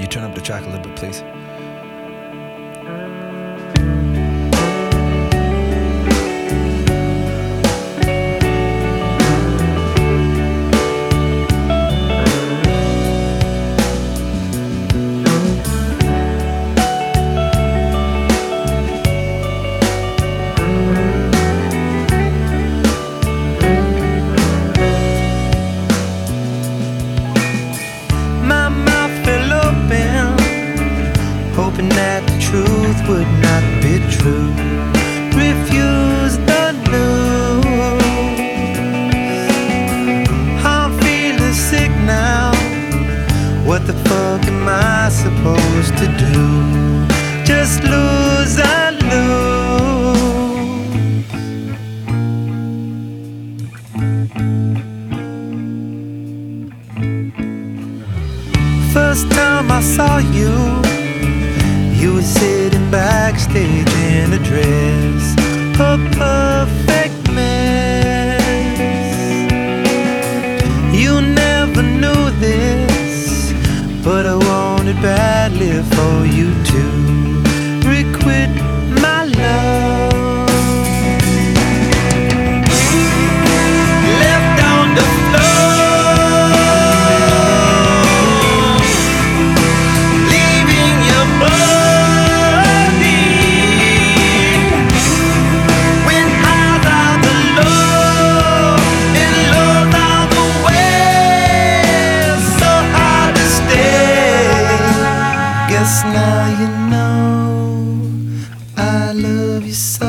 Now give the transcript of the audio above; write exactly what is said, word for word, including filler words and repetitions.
turn up the track a little bit, please? Hoping that the truth would not be true. Refuse the news. I'm feeling sick now. What the fuck am I supposed to do? Just lose and lose. First time I saw you, you were sitting backstage in a dress, a perfect mess. You never knew this, but I wanted badly for you to requite my love. Left on the floor, now you know I love you so.